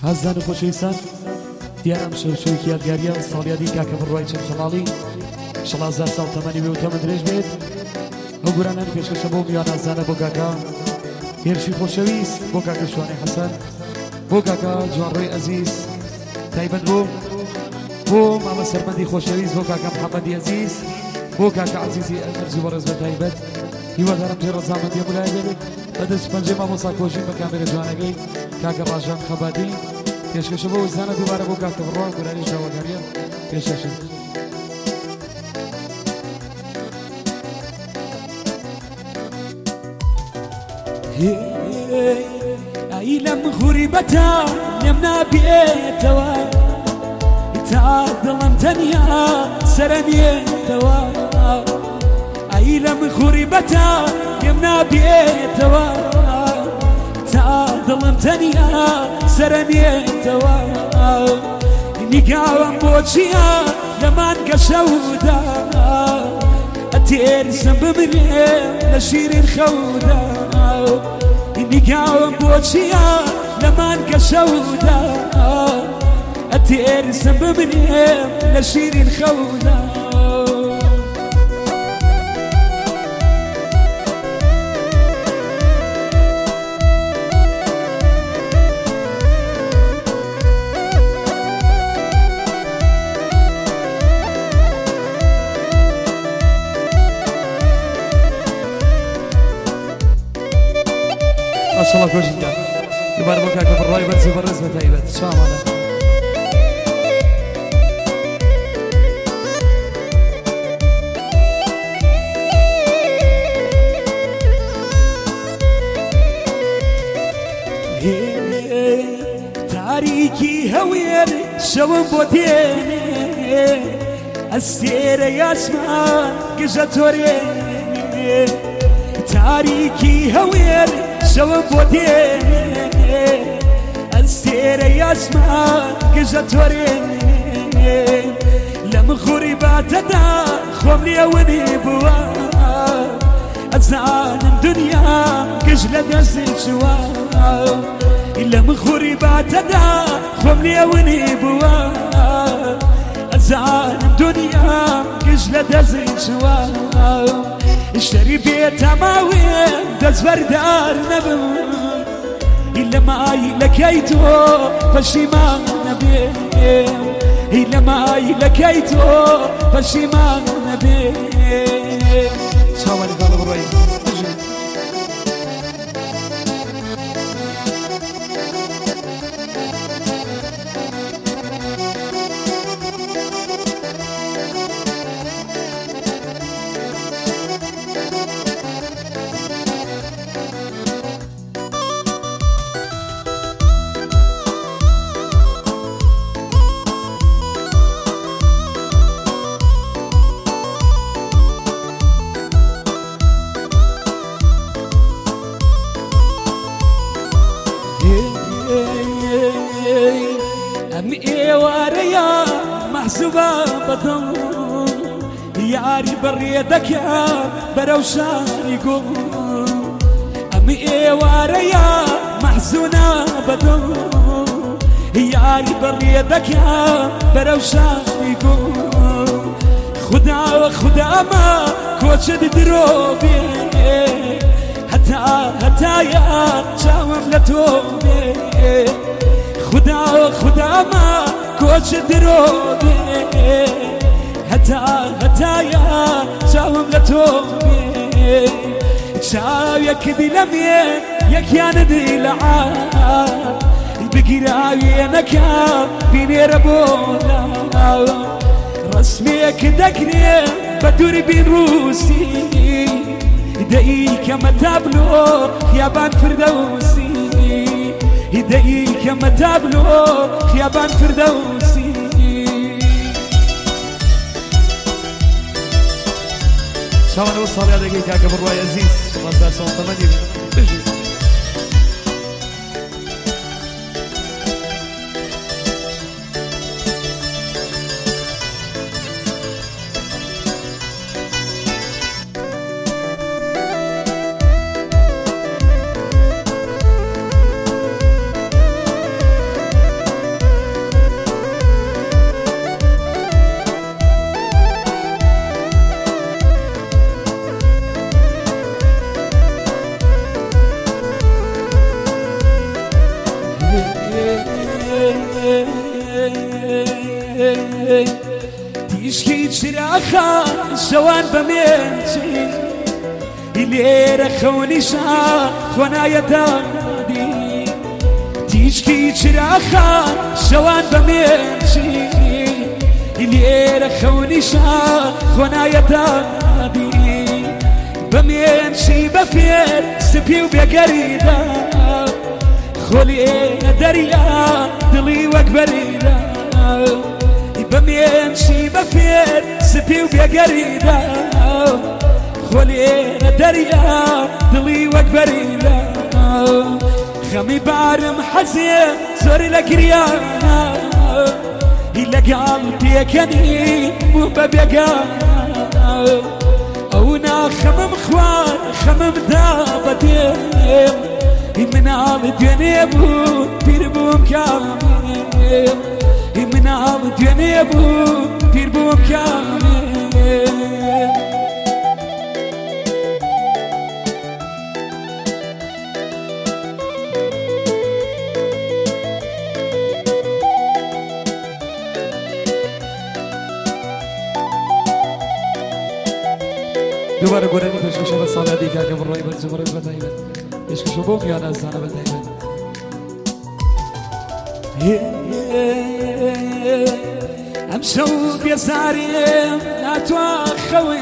هەزدان و خۆشەویستان دیارم شەوشەوێکی یادگاریە ساڵیادی کاکە بڕوای چەند خەماڵی شەڵازار ساڵ تەمەنی بێ و تەمە درێژ بێت ئەو گورانان پێشکەشە بۆ میوان ئازانە بۆ کاکە هێرشی خۆشەویست بۆ کاکە شوانەی حەسەن بۆ کاکە جوانڕۆی ئەزیز تایبەت بۆ مامە سەربەندی خۆشەویست بۆ کاکە محەممەدی ئەزیز بۆ کاکە عەزیزی ئەرزوو بەڕێز بە تایبەت هیوادارم پێ ڕەزامەندی هەمولای بێت بەدەست پەنجەی مامۆستا کۆژین بە کامێرە جوانەکەی کاکە ڕاژان خەباتی پێشکەشە بۆ وزانە دووبارە بۆ کاکە بڕۆ گورانی ژاوەگاریە پێشکەشە ئەی لەم غوریبەتە لێم نابێتەوە تا دڵم تەنیا سەرەنێتەوە ئەی لەم غوریبەتە لێم نابێتەوە تا دڵم تەنیا سەرەنێتەوە نیگاوم بۆچیە لەمان گەشەودا ئەتێرسم بمرێ لە شیرین خەودا نیگاوم بۆچیە لەمان گەشەودا ئەتێرسم بمرێ لە شیرین خەودا ماشاءالله كوجدا يبارك بك كاكا بالراي بنزل بالرز بتايبت شامله تاریکی هەوێر شەوم بۆ دێنێ ئەستێرە یاسمان گژە تۆرێنێ تاریکی هەوێر شەوم بۆ دێنێ ئەستێرە یاسمان گژە تۆرێنێ لەم غوریبەتەدا خۆم لێونێ بووە ئەزانم دنیا گژ لە دەستی چووە لەم غوریبەتەدا خۆم لێونێ بووە ئەزانم دنیا گژ لە دەستی چووە شەری بێتەماوێ دەستبەردار نەبم لەمای لەکەی تۆ پەشیمان نەبێ لەمای لەکەی تۆ پەشیمان نەبێ چاوانی کاڵە بڕۆی ئەم ئێوارەیە مەحسوبە بەدڵ یاری بەڕێ دەکا بەرەو شاری گوڵ ئەم ئێوارەیە مەحزونە بەدڵ یاری بەڕێ دەکا بەرەو شاری گوڵ خوداوە خودامە کۆچت درۆ بێ هەتایە چاوم لە تۆ بێ خودامە کۆچت درۆ بێ هەتایە چاوم لە تۆ بێ چاوێکدی لەمێ یەکیانەدی لە عاد بگیراوێنەکە بینێرە بۆ لاو ڕسمێک دەکرێ بە دووربین ڕووسی دەیکە مەتابلۆ خیابان فردەوسی دەیکە مەتابلۆ خیابان فردەوسی شاوانەوە ساڵیادەکەی کاکە بڕوای ئەزیز شڵازار ساڵ تەمەنی بژی تيشكي تشراخا شوان بمينتي اللي رخوني شاخ وانا يدادي تيشكي تشراخا شوان بمينتي اللي رخوني شاخ وانا يدادي بمينشي بفير سبي وبقريدا خولي دريا دلي وقبريدا بمينشي بفير سبي وبقريدا خولي دريا دلي وقبريدا خمي بارم حزين زوري لقريانا إلا قلبي كني مو ببقانا أونا خمم خوان خمم دابتين من عام جنيبو بيربوم كامل من عام جنيبو بيربوم كامل دوباره گرانی پشکش و سال دیگه که برای بچه برای بدهیبن پشکش بوم یا نزدان بدهیبن امشو بيزارم ناتوا خوي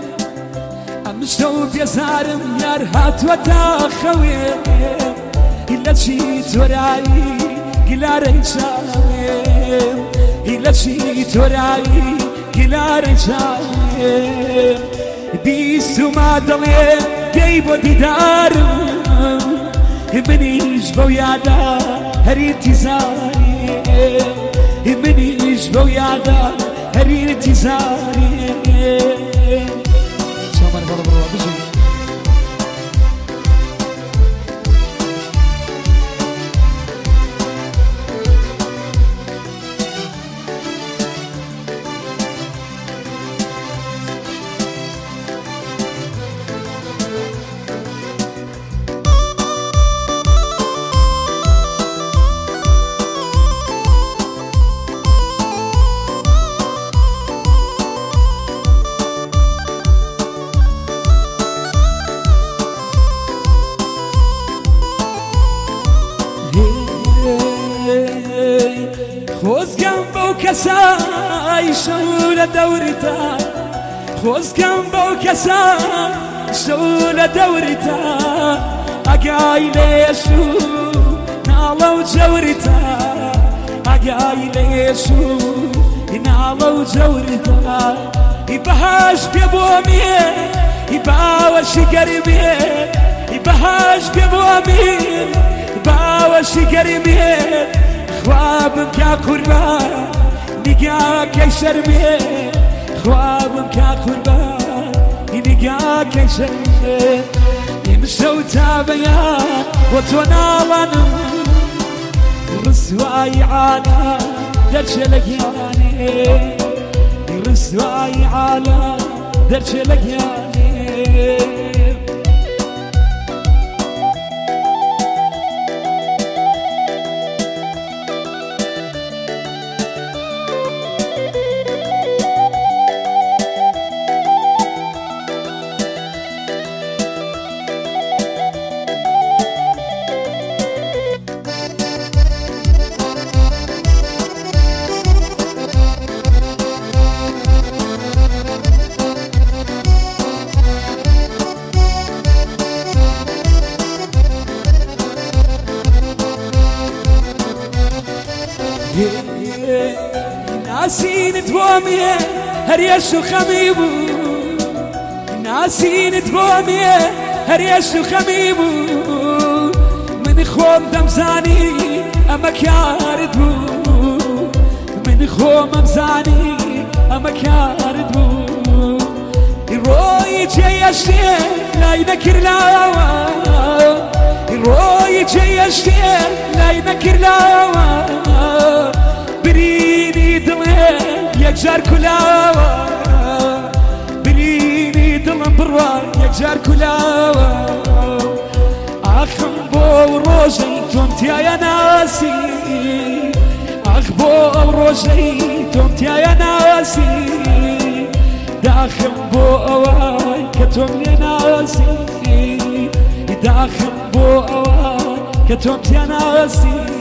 امشو بيزارم يار هاتوا تاخوي إلا شي توراي قلاري شاوي إلا شي توراي قلاري شاوي بيسو ما ضلي جيبو ديدارم منيش بويادا هريتي زاري منيش بويادا هريتي زاري شامر قال بروا بزي خوز كم بو كساي شولة دورتا خوز كم بو كساي شولة دورتا أقاي ليشو نالو جورتا أقاي ليشو نالو جورتا يبهاش بيبومي يباوش قريبي يبهاش بيبومي يباوش قريبي خوابم كا قربان نقاك شرمي خوابم كا قربان نقاك شرمي يمشو تابيا وتنالن رسواي عالا درش لقياني رسواي عالا درش لقياني ناسين توامي هريشو خميبو ناسين توامي هريشو خميبو من خوم دمزاني اما كاردبو من خوم امزاني اما كاردبو الروي جيشتي لا ينكر لاوا الروي جيشتي لا ينكر لاوا بريني دلي يكجار كلاوة بريني دلم بروا يكجار كلاوة أخم بو روجي تونتي يا ناسي أخ بو روجي تۆم تایە ناسی داخم بۆ ئەوەی کە تۆم لێ ناسی داخم بۆ ئەوەی کە تۆم تیا ناسی